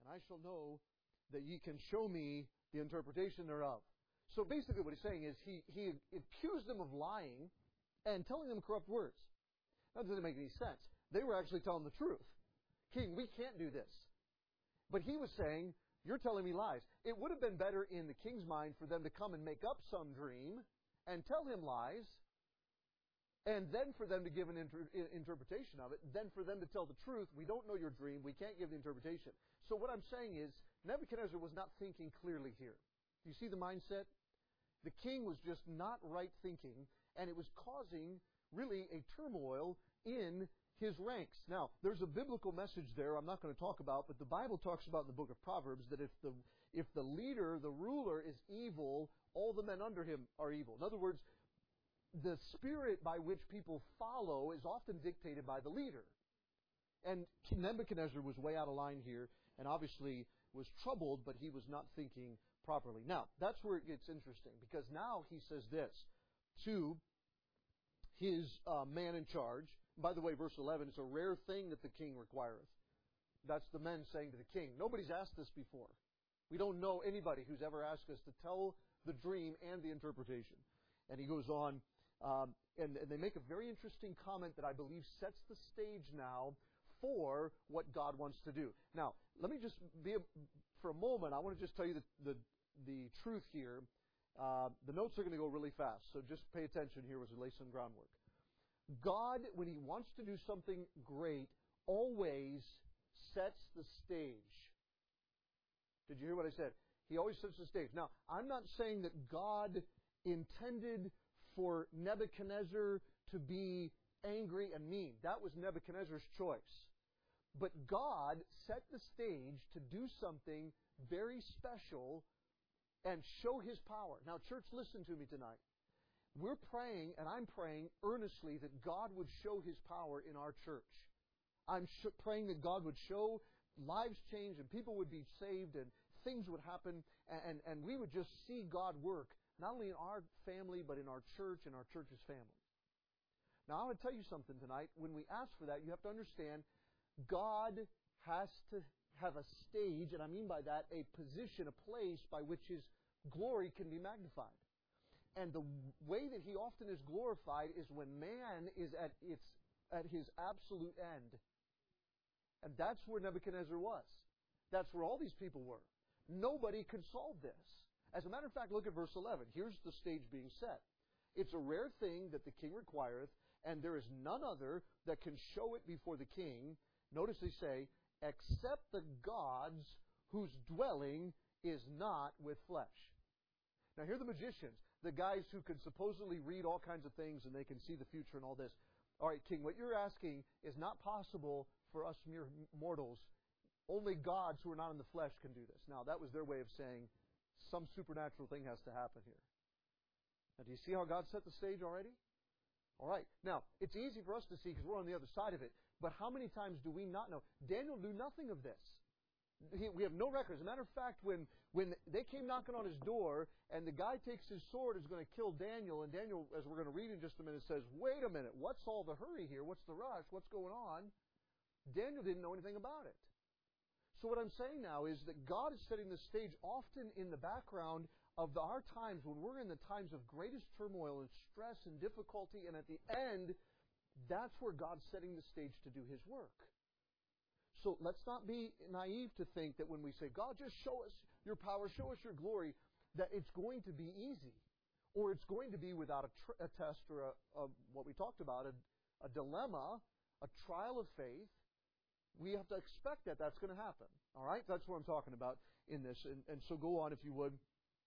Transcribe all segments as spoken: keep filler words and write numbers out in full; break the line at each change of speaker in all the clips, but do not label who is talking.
and I shall know that ye can show me the interpretation thereof. So basically what he's saying is he, he accused them of lying and telling them corrupt words. That doesn't make any sense. They were actually telling the truth. King, we can't do this. But he was saying, you're telling me lies. It would have been better in the king's mind for them to come and make up some dream and tell him lies, and then for them to give an inter- interpretation of it, then for them to tell the truth, we don't know your dream, we can't give the interpretation. So what I'm saying is, Nebuchadnezzar was not thinking clearly here. Do you see the mindset? The king was just not right thinking, and it was causing really a turmoil in his ranks. Now, there's a biblical message there I'm not going to talk about, but the Bible talks about in the book of Proverbs that if the if the leader, the ruler, is evil, all the men under him are evil. In other words, the spirit by which people follow is often dictated by the leader. And Nebuchadnezzar was way out of line here, and obviously was troubled, but he was not thinking properly. Now, that's where it gets interesting, because now he says this to his uh, man in charge. By the way, verse eleven, it's a rare thing that the king requireth. That's the men saying to the king, nobody's asked this before. We don't know anybody who's ever asked us to tell the dream and the interpretation. And he goes on, um, and, and they make a very interesting comment that I believe sets the stage now for what God wants to do. Now, let me just be, a, for a moment, I want to just tell you the, the, the truth here. Uh, the notes are going to go really fast, so just pay attention here as we lay some groundwork. God, when He wants to do something great, always sets the stage. Did you hear what I said? He always sets the stage. Now, I'm not saying that God intended for Nebuchadnezzar to be angry and mean. That was Nebuchadnezzar's choice. But God set the stage to do something very special and show His power. Now, church, listen to me tonight. We're praying, and I'm praying earnestly that God would show His power in our church. I'm sh- praying that God would show lives change and people would be saved and things would happen and, and, and we would just see God work not only in our family but in our church and our church's family. Now, I want to tell you something tonight. When we ask for that, you have to understand God has to have a stage, and I mean by that a position, a place by which His glory can be magnified. And the way that He often is glorified is when man is at its at his absolute end. And that's where Nebuchadnezzar was. That's where all these people were. Nobody could solve this. As a matter of fact, look at verse eleven. Here's the stage being set. It's a rare thing that the king requireth, and there is none other that can show it before the king. Notice they say, except the gods whose dwelling is not with flesh. Now here are the magicians, the guys who can supposedly read all kinds of things and they can see the future and all this. All right, king, what you're asking is not possible for us mere mortals. Only gods who are not in the flesh can do this. Now, that was their way of saying some supernatural thing has to happen here. Now, do you see how God set the stage already? All right. Now, it's easy for us to see because we're on the other side of it. But how many times do we not know? Daniel knew nothing of this. He, we have no record. As a matter of fact, when, when they came knocking on his door and the guy takes his sword and is going to kill Daniel, and Daniel, as we're going to read in just a minute, says, wait a minute, what's all the hurry here? What's the rush? What's going on? Daniel didn't know anything about it. So what I'm saying now is that God is setting the stage often in the background of the, our times when we're in the times of greatest turmoil and stress and difficulty, and at the end, that's where God's setting the stage to do His work. So let's not be naive to think that when we say, God, just show us your power, show us your glory, that it's going to be easy. Or it's going to be without a, tr- a test or a, a, what we talked about, a, a dilemma, a trial of faith. We have to expect that that's going to happen. All right? That's what I'm talking about in this. And, and so go on, if you would.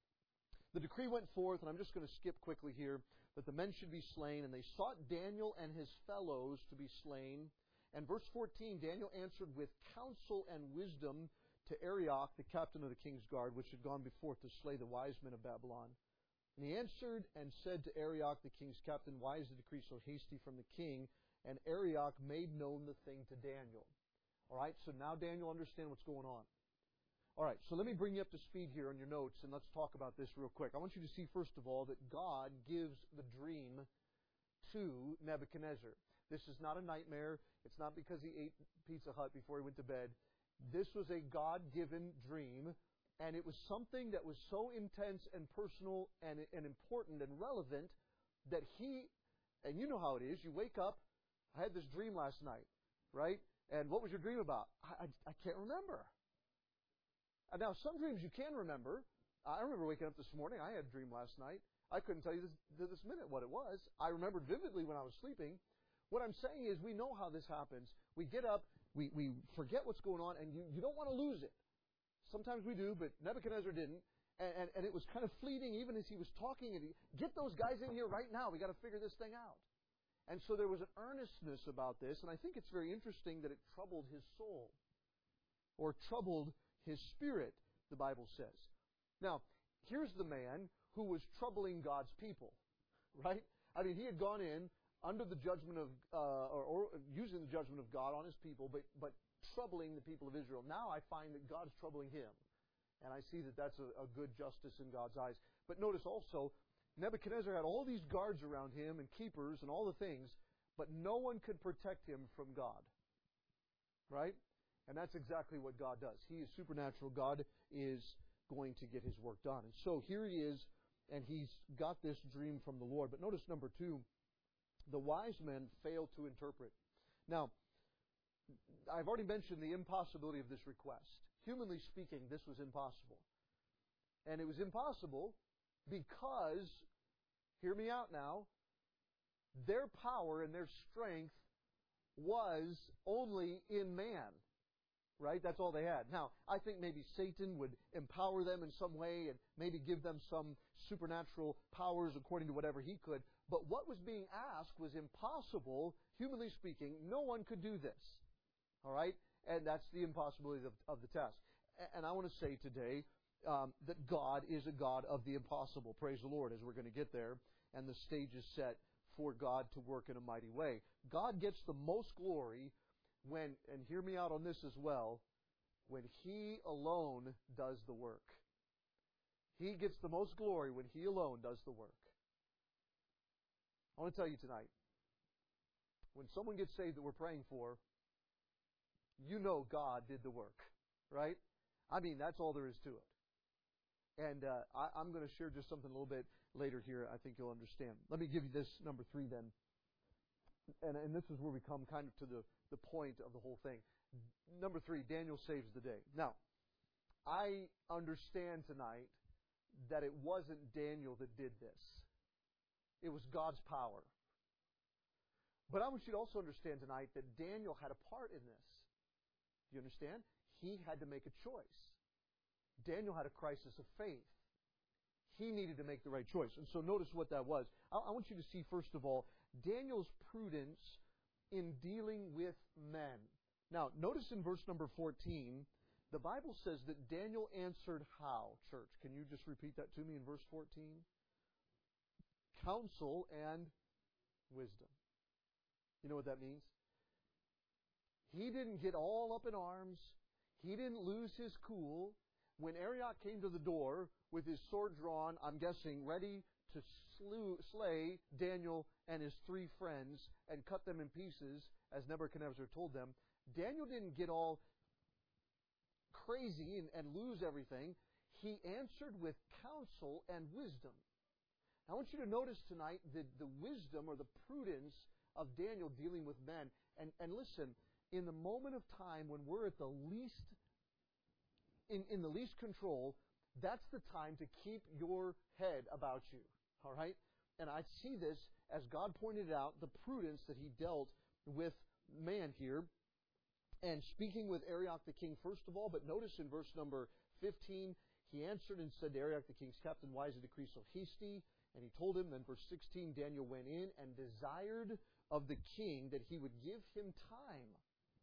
The decree went forth, and I'm just going to skip quickly here, that the men should be slain. And they sought Daniel and his fellows to be slain. And verse fourteen, Daniel answered with counsel and wisdom to Arioch, the captain of the king's guard, which had gone before to slay the wise men of Babylon. And he answered and said to Arioch, the king's captain, why is the decree so hasty from the king? And Arioch made known the thing to Daniel. All right, so now Daniel understands what's going on. All right, so let me bring you up to speed here on your notes, and let's talk about this real quick. I want you to see, first of all, that God gives the dream to Nebuchadnezzar. This is not a nightmare. It's not because he ate Pizza Hut before he went to bed. This was a God-given dream, and it was something that was so intense and personal and, and important and relevant that he, and you know how it is, you wake up, I had this dream last night, right? And what was your dream about? I, I, I can't remember. And now, some dreams you can remember. I remember waking up this morning, I had a dream last night. I couldn't tell you this, this minute what it was. I remembered vividly when I was sleeping. What I'm saying is we know how this happens. We get up, we, we forget what's going on, and you, you don't want to lose it. Sometimes we do, but Nebuchadnezzar didn't. And, and, and it was kind of fleeting even as he was talking. And he, get those guys in here right now. We got to figure this thing out. And so there was an earnestness about this. And I think it's very interesting that it troubled his soul. Or troubled his spirit, the Bible says. Now, here's the man who was troubling God's people. Right? I mean, he had gone in under the judgment of, uh, or, or using the judgment of God on his people, but, but troubling the people of Israel. Now I find that God's troubling him. And I see that that's a, a good justice in God's eyes. But notice also, Nebuchadnezzar had all these guards around him and keepers and all the things, but no one could protect him from God. Right? And that's exactly what God does. He is supernatural. God is going to get his work done. And so here he is, and he's got this dream from the Lord. But notice number two, the wise men failed to interpret. Now, I've already mentioned the impossibility of this request. Humanly speaking, this was impossible. And it was impossible because, hear me out now, their power and their strength was only in man. Right? That's all they had. Now, I think maybe Satan would empower them in some way and maybe give them some supernatural powers according to whatever he could. But what was being asked was impossible, humanly speaking. No one could do this. All right? And that's the impossibility of, of the test. And I want to say today um, that God is a God of the impossible. Praise the Lord as we're going to get there. And the stage is set for God to work in a mighty way. God gets the most glory when, and hear me out on this as well, when He alone does the work. He gets the most glory when He alone does the work. I want to tell you tonight, when someone gets saved that we're praying for, you know God did the work, right? I mean, that's all there is to it. And uh, I, I'm going to share just something a little bit later here. I think you'll understand. Let me give you this number three then. And, and this is where we come kind of to the, the point of the whole thing. Number three, Daniel saves the day. Now, I understand tonight that it wasn't Daniel that did this. It was God's power. But I want you to also understand tonight that Daniel had a part in this. Do you understand? He had to make a choice. Daniel had a crisis of faith. He needed to make the right choice. And so notice what that was. I, I want you to see, first of all, Daniel's prudence in dealing with men. Now, notice in verse number fourteen, the Bible says that Daniel answered how, church? Can you just repeat that to me in verse fourteen? Counsel and wisdom. You know what that means? He didn't get all up in arms. He didn't lose his cool. When Arioch came to the door with his sword drawn, I'm guessing, ready to slew, slay Daniel and his three friends and cut them in pieces, as Nebuchadnezzar told them, Daniel didn't get all crazy and, and lose everything. He answered with counsel and wisdom. I want you to notice tonight the, the wisdom or the prudence of Daniel dealing with men. And, and listen, in the moment of time when we're at the least, in, in the least control, that's the time to keep your head about you. All right? And I see this, as God pointed out, the prudence that He dealt with man here. And speaking with Arioch the king, first of all, but notice in verse number fifteen, he answered and said to Arioch the king's captain, why is the decree so hasty? And he told him, then verse sixteen, Daniel went in and desired of the king that he would give him time,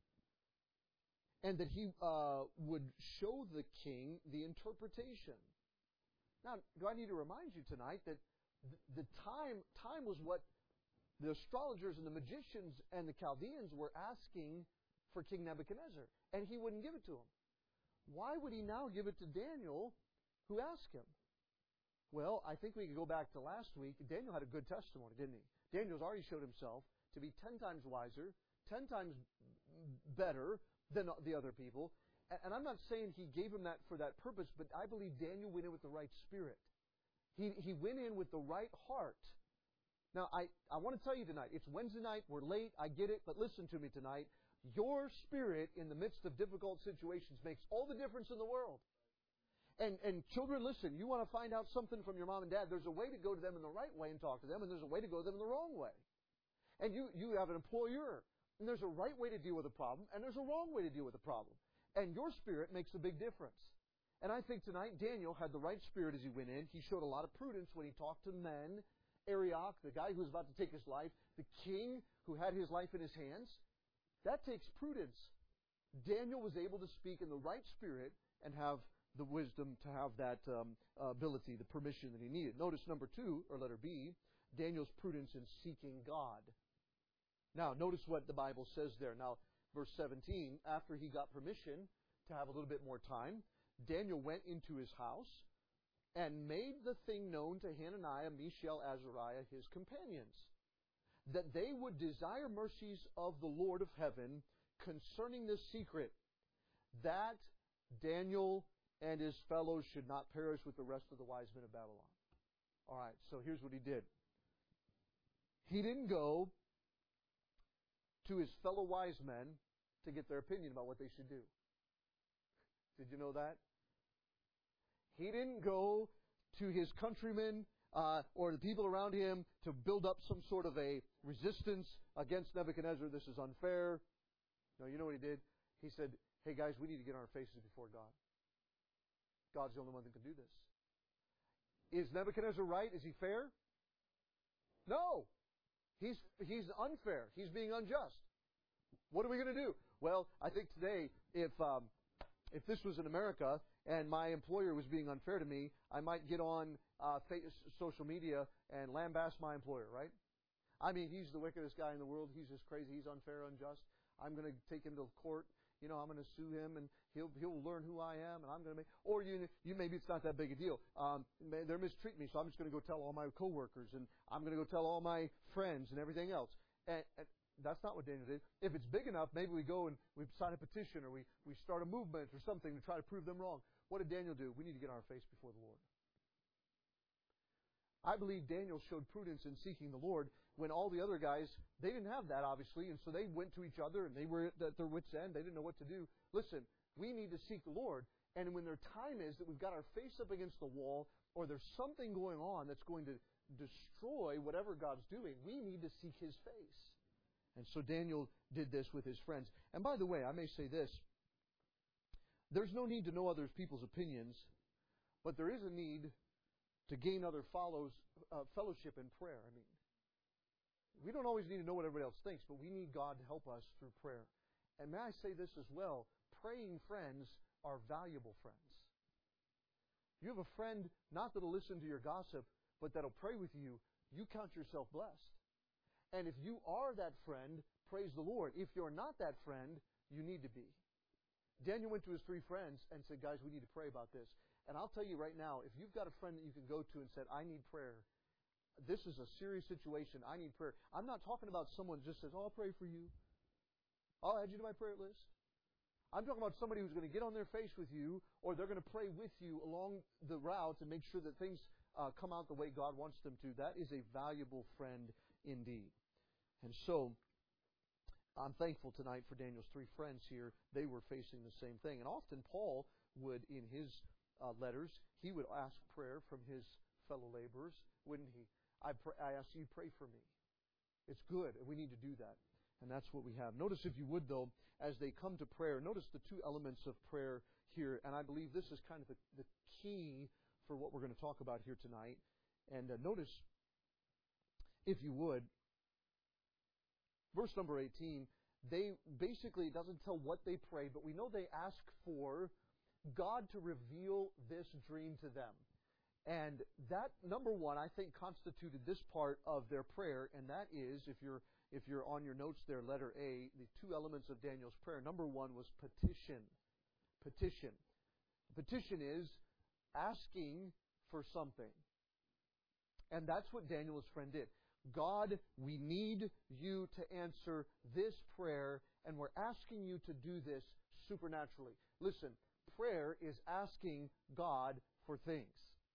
and that he uh, would show the king the interpretation. Now, do I need to remind you tonight that the, the time, time was what the astrologers and the magicians and the Chaldeans were asking for King Nebuchadnezzar, and he wouldn't give it to him. Why would he now give it to Daniel, who asked him? Well, I think we could go back to last week. Daniel had a good testimony, didn't he? Daniel's already showed himself to be ten times wiser, ten times better than the other people. and I'm not saying he gave him that for that purpose, but I believe Daniel went in with the right spirit. He, he went in with the right heart. Now, I, I want to tell you tonight, it's Wednesday night, we're late, I get it, but listen to me tonight. Your spirit in the midst of difficult situations makes all the difference in the world. And, and children, listen, you want to find out something from your mom and dad, there's a way to go to them in the right way and talk to them, and there's a way to go to them in the wrong way. And you, you have an employer, and there's a right way to deal with a problem, and there's a wrong way to deal with a problem. And your spirit makes a big difference. And I think tonight Daniel had the right spirit as he went in. He showed a lot of prudence when he talked to men. Arioch, the guy who was about to take his life, the king who had his life in his hands. That takes prudence. Daniel was able to speak in the right spirit and have the wisdom to have that um, ability, the permission that he needed. Notice number two, or letter B, Daniel's prudence in seeking God. Now, notice what the Bible says there. Now, verse seventeen, after he got permission to have a little bit more time, Daniel went into his house and made the thing known to Hananiah, Mishael, Azariah, his companions, that they would desire mercies of the Lord of heaven concerning this secret, that Daniel and his fellows should not perish with the rest of the wise men of Babylon. All right, so here's what he did. He didn't go to his fellow wise men to get their opinion about what they should do. Did you know that? He didn't go to his countrymen uh, or the people around him to build up some sort of a resistance against Nebuchadnezzar. This is unfair. No, you know what he did? He said, hey guys, we need to get on our faces before God. God's the only one that can do this. Is Nebuchadnezzar right? Is he fair? No. He's, he's unfair. He's being unjust. What are we going to do? Well, I think today, if um, if this was in America and my employer was being unfair to me, I might get on uh, social media and lambaste my employer, right? I mean, he's the wickedest guy in the world. He's just crazy. He's unfair, unjust. I'm going to take him to court. You know, I'm going to sue him, and he'll he'll learn who I am, and I'm going to make. Or you you maybe it's not that big a deal. Um, they're mistreating me, so I'm just going to go tell all my coworkers, and I'm going to go tell all my friends and everything else. And, and that's not what Daniel did. If it's big enough, maybe we go and we sign a petition, or we we start a movement or something to try to prove them wrong. What did Daniel do? We need to get on our face before the Lord. I believe Daniel showed prudence in seeking the Lord when all the other guys, they didn't have that, obviously, and so they went to each other, and they were at their wits' end. They didn't know what to do. Listen, we need to seek the Lord, and when their time is that we've got our face up against the wall, or there's something going on that's going to destroy whatever God's doing, we need to seek His face. And so Daniel did this with his friends. And by the way, I may say this. There's no need to know other people's opinions, but there is a need to gain other follows, uh, fellowship in prayer. I mean, we don't always need to know what everybody else thinks, but we need God to help us through prayer. And may I say this as well, praying friends are valuable friends. You have a friend, not that'll listen to your gossip, but that'll pray with you, you count yourself blessed. And if you are that friend, praise the Lord. If you're not that friend, you need to be. Daniel went to his three friends and said, guys, we need to pray about this. And I'll tell you right now, if you've got a friend that you can go to and said, I need prayer, this is a serious situation, I need prayer. I'm not talking about someone who just says, oh, I'll pray for you. I'll add you to my prayer list. I'm talking about somebody who's going to get on their face with you, or they're going to pray with you along the route and make sure that things uh, come out the way God wants them to. That is a valuable friend indeed. And so, I'm thankful tonight for Daniel's three friends here. They were facing the same thing. And often Paul would, in his uh, letters, he would ask prayer from his fellow laborers, wouldn't he? I, pray, I ask you, pray for me. It's good, and we need to do that. And that's what we have. Notice, if you would, though, as they come to prayer, notice the two elements of prayer here. And I believe this is kind of the, the key for what we're going to talk about here tonight. And uh, notice, if you would, verse number eighteen, they basically, it doesn't tell what they pray, but we know they ask for God to reveal this dream to them. And that, number one, I think constituted this part of their prayer, and that is, if you're if you're on your notes there, letter A, the two elements of Daniel's prayer. Number one was petition. Petition. Petition is asking for something. And that's what Daniel's friend did. God, we need you to answer this prayer, and we're asking you to do this supernaturally. Listen, prayer is asking God for things.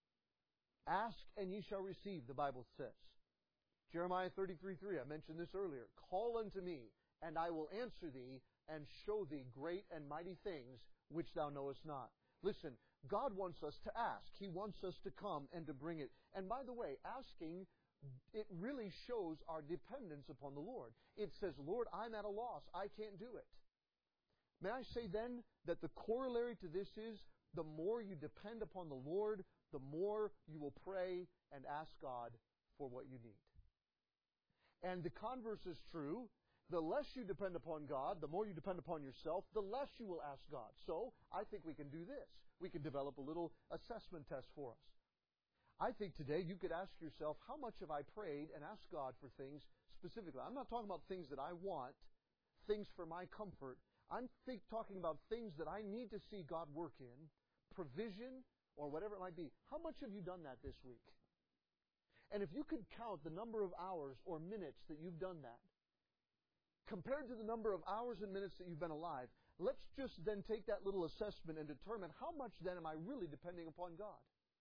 Ask and ye shall receive, the Bible says. Jeremiah thirty-three three, I mentioned this earlier. Call unto me, and I will answer thee, and show thee great and mighty things which thou knowest not. Listen, God wants us to ask. He wants us to come and to bring it. And by the way, asking, it really shows our dependence upon the Lord. It says, Lord, I'm at a loss. I can't do it. May I say then that the corollary to this is the more you depend upon the Lord, the more you will pray and ask God for what you need. And the converse is true. The less you depend upon God, the more you depend upon yourself, the less you will ask God. So, I think we can do this. We can develop a little assessment test for us. I think today you could ask yourself, how much have I prayed and asked God for things specifically? I'm not talking about things that I want, things for my comfort. I'm think, talking about things that I need to see God work in, provision, or whatever it might be. How much have you done that this week? And if you could count the number of hours or minutes that you've done that, compared to the number of hours and minutes that you've been alive, let's just then take that little assessment and determine how much then am I really depending upon God.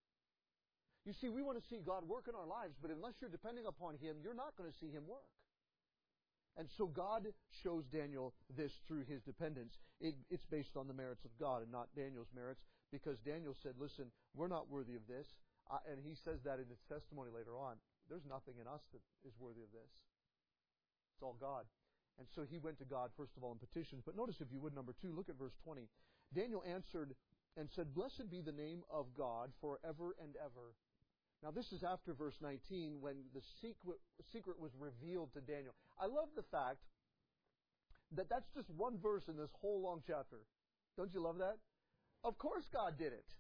You see, we want to see God work in our lives, but unless you're depending upon Him, you're not going to see Him work. And so God shows Daniel this through his dependence. It, it's based on the merits of God and not Daniel's merits, because Daniel said, listen, we're not worthy of this. Uh, and he says that in his testimony later on. There's nothing in us that is worthy of this. It's all God. And so he went to God, first of all, in petitions. But notice, if you would, number two, look at verse twenty. Daniel answered and said, blessed be the name of God forever and ever. Now, this is after verse nineteen, when the secret, secret was revealed to Daniel. I love the fact that that's just one verse in this whole long chapter. Don't you love that? Of course God did it.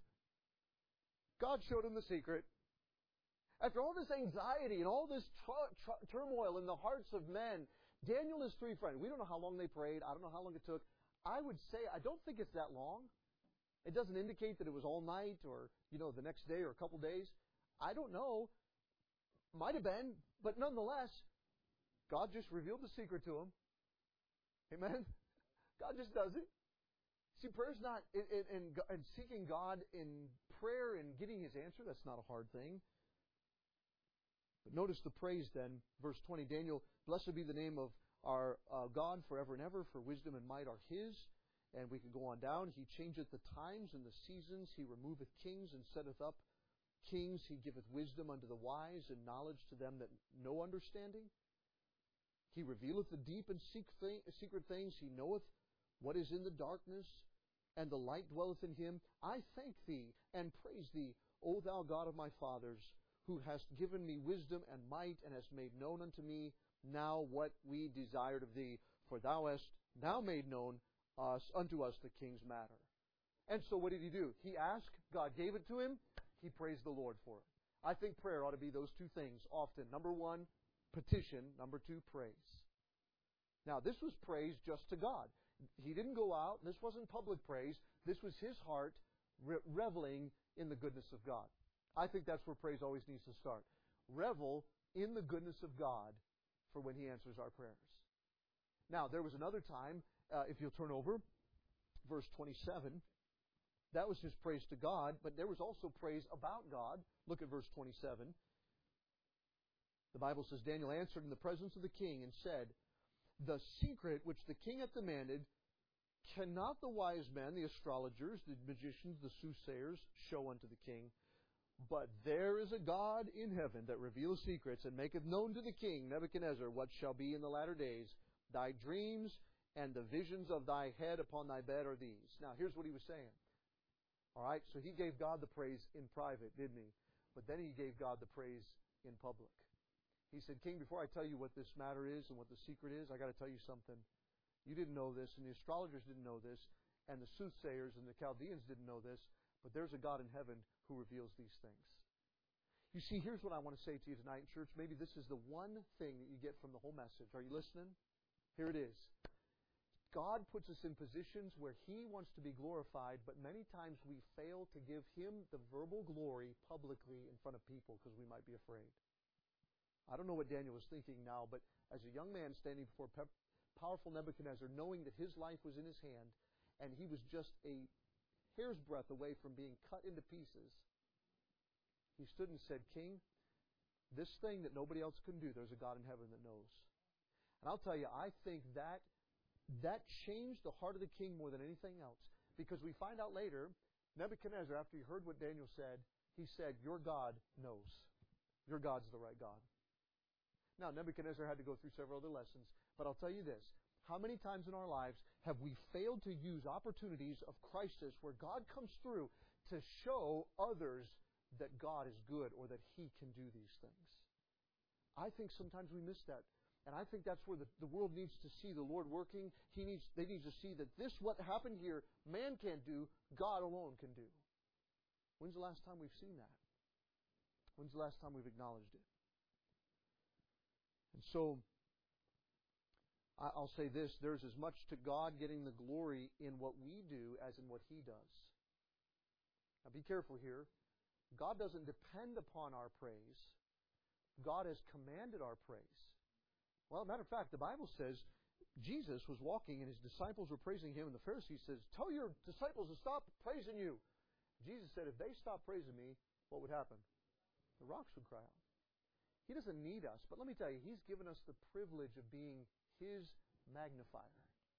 God showed him the secret. After all this anxiety and all this tr- tr- turmoil in the hearts of men, Daniel and his three friends, we don't know how long they prayed. I don't know how long it took. I would say, I don't think it's that long. It doesn't indicate that it was all night or, you know, the next day or a couple days. I don't know. Might have been, but nonetheless, God just revealed the secret to him. Amen? God just does it. See, prayer's not, in, in, in seeking God in prayer and getting His answer, that's not a hard thing. But notice the praise then, verse twenty, Daniel, blessed be the name of our uh, God forever and ever, for wisdom and might are His. And we can go on down. He changeth the times and the seasons. He removeth kings and setteth up kings. He giveth wisdom unto the wise and knowledge to them that know understanding. He revealeth the deep and secret things. He knoweth what is in the darkness, and the light dwelleth in him. I thank thee and praise thee, O thou God of my fathers, who hast given me wisdom and might, and hast made known unto me now what we desired of thee. For thou hast now made known us unto us the king's matter. And so what did he do? He asked, God gave it to him, he praised the Lord for it. I think prayer ought to be those two things often. Number one, petition. Number two, praise. Now, this was praise just to God. He didn't go out. This wasn't public praise. This was his heart re- reveling in the goodness of God. I think that's where praise always needs to start. Revel in the goodness of God for when He answers our prayers. Now, there was another time, uh, if you'll turn over, verse twenty-seven. That was his praise to God, but there was also praise about God. Look at verse twenty-seven. The Bible says, Daniel answered in the presence of the king and said, the secret which the king hath demanded, cannot the wise men, the astrologers, the magicians, the soothsayers, show unto the king? But there is a God in heaven that reveals secrets, and maketh known to the king Nebuchadnezzar what shall be in the latter days. Thy dreams and the visions of thy head upon thy bed are these. Now, here's what he was saying. All right, so he gave God the praise in private, didn't he? But then he gave God the praise in public. He said, King, before I tell you what this matter is and what the secret is, I got to tell you something. You didn't know this, and the astrologers didn't know this, and the soothsayers and the Chaldeans didn't know this, but there's a God in heaven who reveals these things. You see, here's what I want to say to you tonight, church. Maybe this is the one thing that you get from the whole message. Are you listening? Here it is. God puts us in positions where He wants to be glorified, but many times we fail to give Him the verbal glory publicly in front of people because we might be afraid. I don't know what Daniel was thinking now, but as a young man standing before pe- powerful Nebuchadnezzar, knowing that his life was in his hand, and he was just a hair's breadth away from being cut into pieces, he stood and said, King, this thing that nobody else can do, there's a God in heaven that knows. And I'll tell you, I think that that changed the heart of the king more than anything else. Because we find out later, Nebuchadnezzar, after he heard what Daniel said, he said, your God knows. Your God's the right God. Now, Nebuchadnezzar had to go through several other lessons, but I'll tell you this. How many times in our lives have we failed to use opportunities of crisis where God comes through to show others that God is good or that He can do these things? I think sometimes we miss that. And I think that's where the, the world needs to see the Lord working. He needs, they need to see that this, what happened here, man can't do, God alone can do. When's the last time we've seen that? When's the last time we've acknowledged it? And so, I, I'll say this, there's as much to God getting the glory in what we do as in what He does. Now be careful here. God doesn't depend upon our praise. God has commanded our praise. Well, matter of fact, the Bible says Jesus was walking and His disciples were praising Him, and the Pharisees says, tell your disciples to stop praising you. Jesus said, if they stop praising me, what would happen? The rocks would cry out. He doesn't need us, but let me tell you, He's given us the privilege of being His magnifier.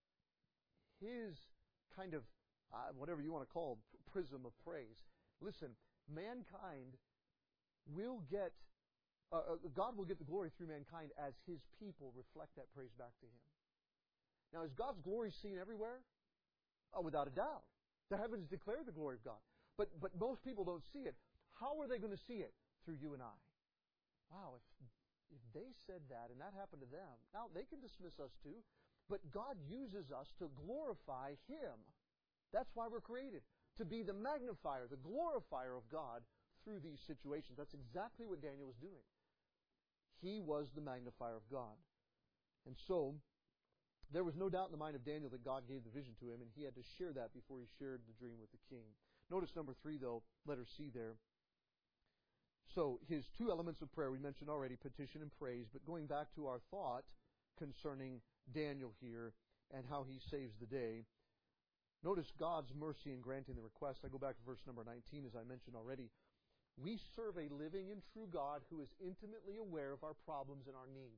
His kind of, uh, whatever you want to call, prism of praise. Listen, mankind will get Uh, God will get the glory through mankind as His people reflect that praise back to Him. Now, is God's glory seen everywhere? Oh, without a doubt. The heavens declare the glory of God. But but most people don't see it. How are they going to see it? Through you and I. Wow, if, if they said that and that happened to them, now they can dismiss us too, but God uses us to glorify Him. That's why we're created. To be the magnifier, the glorifier of God through these situations. That's exactly what Daniel was doing. He was the magnifier of God. And so, there was no doubt in the mind of Daniel that God gave the vision to him, and he had to share that before he shared the dream with the king. Notice number three, though, letter C there. So, his two elements of prayer, we mentioned already, petition and praise, but going back to our thought concerning Daniel here and how he saves the day, notice God's mercy in granting the request. I go back to verse number nineteen, as I mentioned already. We serve a living and true God who is intimately aware of our problems and our needs.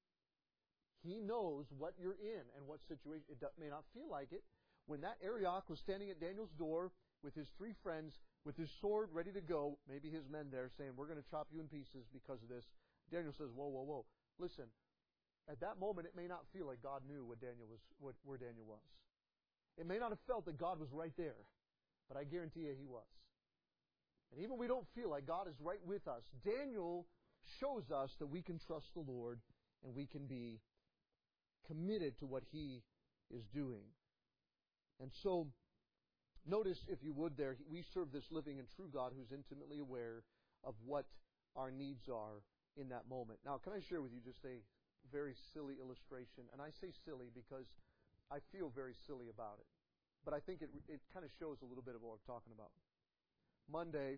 He knows what you're in and what situation. It may not feel like it. When that Arioch was standing at Daniel's door with his three friends, with his sword ready to go, maybe his men there saying, we're going to chop you in pieces because of this. Daniel says, whoa, whoa, whoa. Listen, at that moment it may not feel like God knew what Daniel was, what, where Daniel was. It may not have felt that God was right there, but I guarantee you He was. And even we don't feel like God is right with us, Daniel shows us that we can trust the Lord and we can be committed to what He is doing. And so, notice, if you would there, we serve this living and true God who's intimately aware of what our needs are in that moment. Now, can I share with you just a very silly illustration? And I say silly because I feel very silly about it. But I think it, it kind of shows a little bit of what I'm talking about. Monday,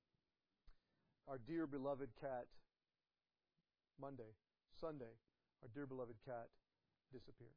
our dear beloved cat, Monday, Sunday, our dear beloved cat disappeared.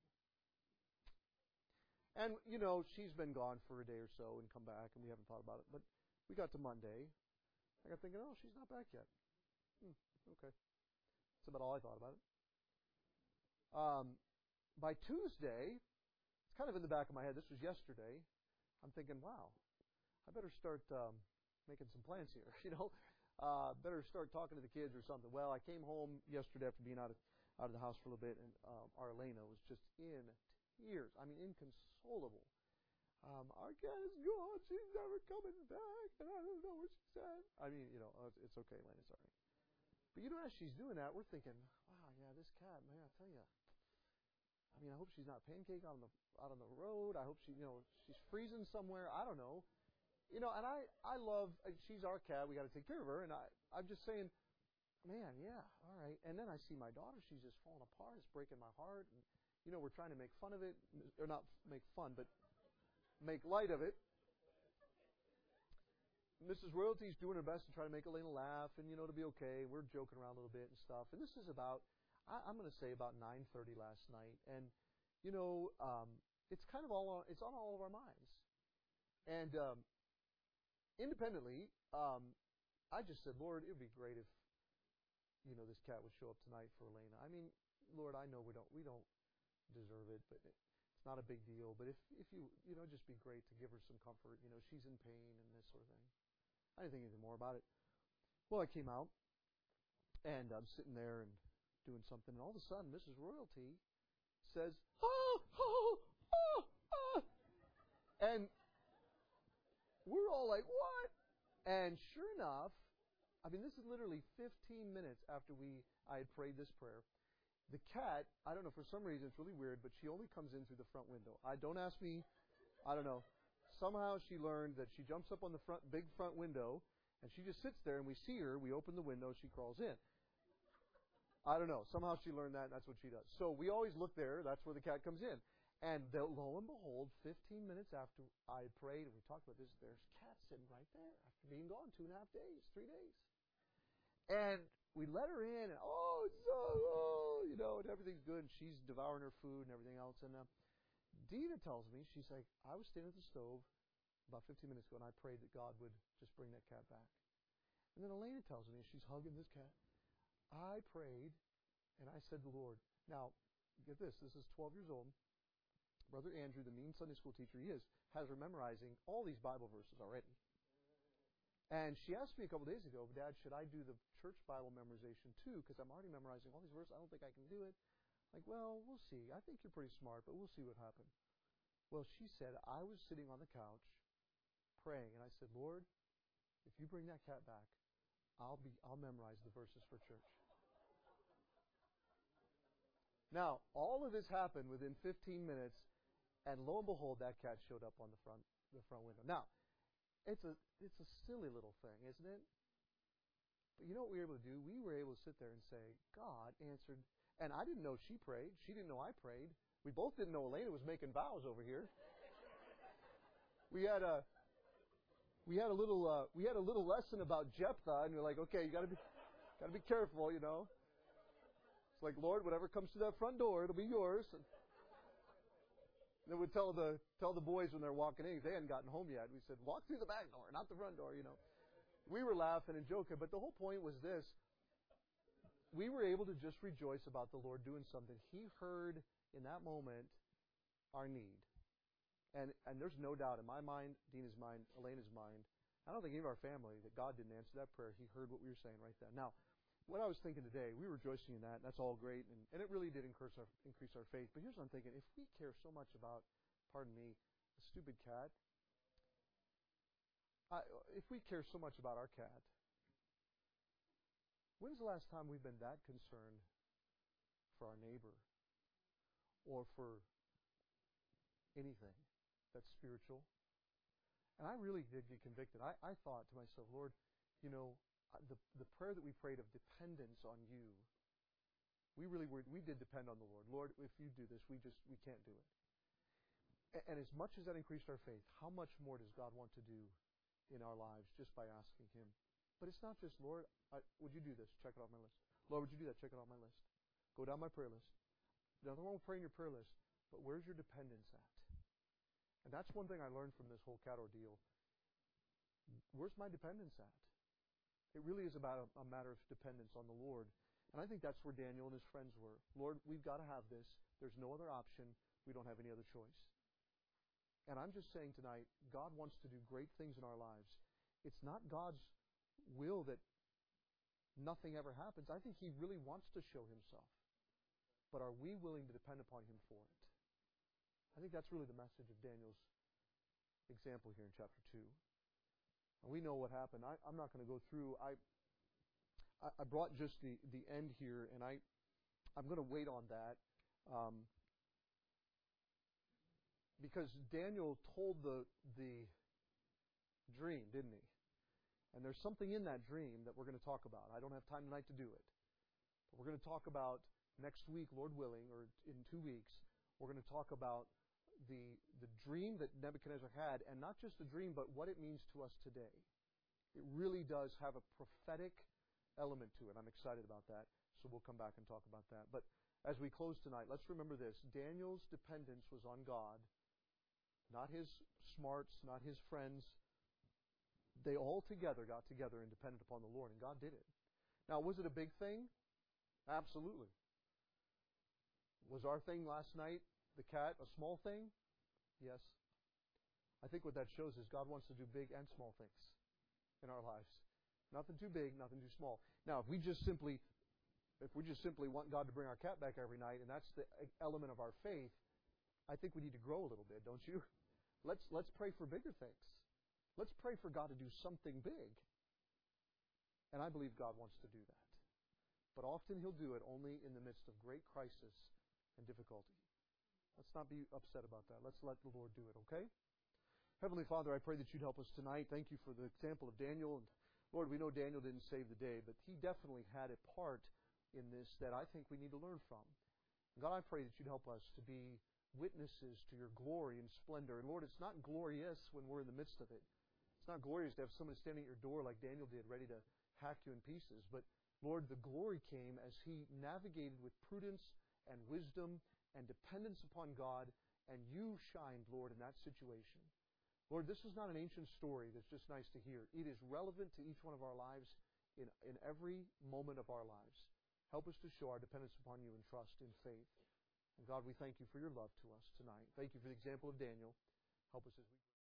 And, you know, she's been gone for a day or so and come back, and we haven't thought about it. But we got to Monday. I got thinking, oh, she's not back yet. Hmm, okay. That's about all I thought about it. Um, by Tuesday, it's kind of in the back of my head. This was yesterday. I'm thinking, wow, I better start um, making some plans here, you know. Uh, better start talking to the kids or something. Well, I came home yesterday after being out of out of the house for a little bit, and um, Arlena was just in tears. I mean, inconsolable. Um, our cat is gone. She's never coming back, and I don't know where she's at. I mean, you know, it's okay, Lane. It's all right. But you know, as she's doing that, we're thinking, wow, yeah, this cat, man, I tell you. I mean, I hope she's not pancake out on the out on the road. I hope she, you know, she's freezing somewhere. I don't know. You know, and I, I love, she's our cat, we got to take care of her, and I, I'm just saying, man, yeah, all right. And then I see my daughter, she's just falling apart, it's breaking my heart, and, you know, we're trying to make fun of it, or not make fun, but make light of it. Missus Royalty's doing her best to try to make Elena laugh and, you know, to be okay. We're joking around a little bit and stuff. And this is about, I, I'm going to say about nine thirty last night. And, you know, um, it's kind of all on, it's on all of our minds. And um, independently, um, I just said, Lord, it would be great if, you know, this cat would show up tonight for Elena. I mean, Lord, I know we don't we don't deserve it, but it, it's not a big deal. But if if you you know, just be great to give her some comfort. You know, she's in pain and this sort of thing. I didn't think anything more about it. Well, I came out and I'm sitting there and doing something, and all of a sudden, Missus Royalty says, "Oh, oh, oh, oh," and we're all like, "What?" And sure enough, I mean, this is literally fifteen minutes after we I had prayed this prayer. The cat, I don't know, for some reason, it's really weird, but she only comes in through the front window. I don't ask me, I don't know. Somehow she learned that she jumps up on the front, big front window, and she just sits there, and we see her. We open the window, she crawls in. I don't know. Somehow she learned that, and that's what she does. So we always look there. That's where the cat comes in. And the, lo and behold, fifteen minutes after I prayed, and we talked about this, there's cat sitting right there after being gone two and a half days, three days. And we let her in, and oh, it's so, oh, you know, and everything's good, and she's devouring her food and everything else. And uh, Dina tells me, she's like, I was standing at the stove about fifteen minutes ago, and I prayed that God would just bring that cat back. And then Elena tells me, she's hugging this cat, I prayed, and I said to the Lord, now, get this, this is twelve years old. Brother Andrew, the mean Sunday school teacher he is, has her memorizing all these Bible verses already. And she asked me a couple days ago, Dad, should I do the church Bible memorization too? Because I'm already memorizing all these verses. I don't think I can do it. Like, well, we'll see. I think you're pretty smart, but we'll see what happens. Well, she said, I was sitting on the couch praying, and I said, Lord, if you bring that cat back, I'll be I'll memorize the verses for church. Now, all of this happened within fifteen minutes, and lo and behold, that cat showed up on the front the front window. Now, it's a it's a silly little thing, isn't it? But you know what we were able to do? We were able to sit there and say, God answered. And I didn't know she prayed. She didn't know I prayed. We both didn't know Elena was making vows over here. We had a we had a little uh, we had a little lesson about Jephthah, and we're like, okay, you got to be got to be careful, you know. It's like, Lord, whatever comes through that front door, it'll be yours. And then we'd tell the tell the boys when they're walking in, they hadn't gotten home yet. We said, walk through the back door, not the front door, you know. We were laughing and joking, but the whole point was this. We were able to just rejoice about the Lord doing something. He heard in that moment our need. And and there's no doubt in my mind, Dina's mind, Elena's mind, I don't think any of our family that God didn't answer that prayer. He heard what we were saying right then. Now, what I was thinking today, we were rejoicing in that. That's all great, and, and it really did increase our, increase our faith. But here's what I'm thinking. If we care so much about, pardon me, a stupid cat, I, if we care so much about our cat, when's the last time we've been that concerned for our neighbor or for anything that's spiritual? And I really did get convicted. I, I thought to myself, Lord, you know, the the prayer that we prayed of dependence on you, we really were, we did depend on the Lord. Lord, if you do this, we just we can't do it. And, and as much as that increased our faith, how much more does God want to do in our lives just by asking Him? But it's not just, Lord, I, would you do this? Check it off my list. Lord, would you do that? Check it off my list. Go down my prayer list. Nothing wrong with praying your prayer list, but where's your dependence at? And that's one thing I learned from this whole cat ordeal. Where's my dependence at? It really is about a, a matter of dependence on the Lord. And I think that's where Daniel and his friends were. Lord, we've got to have this. There's no other option. We don't have any other choice. And I'm just saying tonight, God wants to do great things in our lives. It's not God's will that nothing ever happens. I think He really wants to show Himself. But are we willing to depend upon Him for it? I think that's really the message of Daniel's example here in chapter two. And we know what happened. I, I'm not going to go through. I I brought just the, the end here, and I, I'm going to wait on that. Um, because Daniel told the the dream, didn't he? And there's something in that dream that we're going to talk about. I don't have time tonight to do it. But we're going to talk about next week, Lord willing, or in two weeks, we're going to talk about the the dream that Nebuchadnezzar had, and not just the dream, but what it means to us today. It really does have a prophetic element to it. I'm excited about that, so we'll come back and talk about that. But as we close tonight, let's remember this. Daniel's dependence was on God, not his smarts, not his friends. They all together got together and depended upon the Lord, and God did it. Now, was it a big thing? Absolutely. Was our thing last night, the cat, a small thing? Yes. I think what that shows is God wants to do big and small things in our lives. Nothing too big, nothing too small. Now, if we just simply, if we just simply want God to bring our cat back every night, and that's the element of our faith, I think we need to grow a little bit, don't you? Let's let's pray for bigger things. Let's pray for God to do something big. And I believe God wants to do that. But often He'll do it only in the midst of great crisis and difficulty. Let's not be upset about that. Let's let the Lord do it, okay? Heavenly Father, I pray that You'd help us tonight. Thank You for the example of Daniel. And Lord, we know Daniel didn't save the day, but he definitely had a part in this that I think we need to learn from. God, I pray that You'd help us to be witnesses to Your glory and splendor. And Lord, it's not glorious when we're in the midst of it. It's not glorious to have somebody standing at your door like Daniel did, ready to hack you in pieces. But Lord, the glory came as he navigated with prudence and wisdom and dependence upon God, and You shined, Lord, in that situation. Lord, this is not an ancient story that's just nice to hear. It is relevant to each one of our lives in, in every moment of our lives. Help us to show our dependence upon You and trust in faith. And God, we thank You for Your love to us tonight. Thank You for the example of Daniel. Help us as we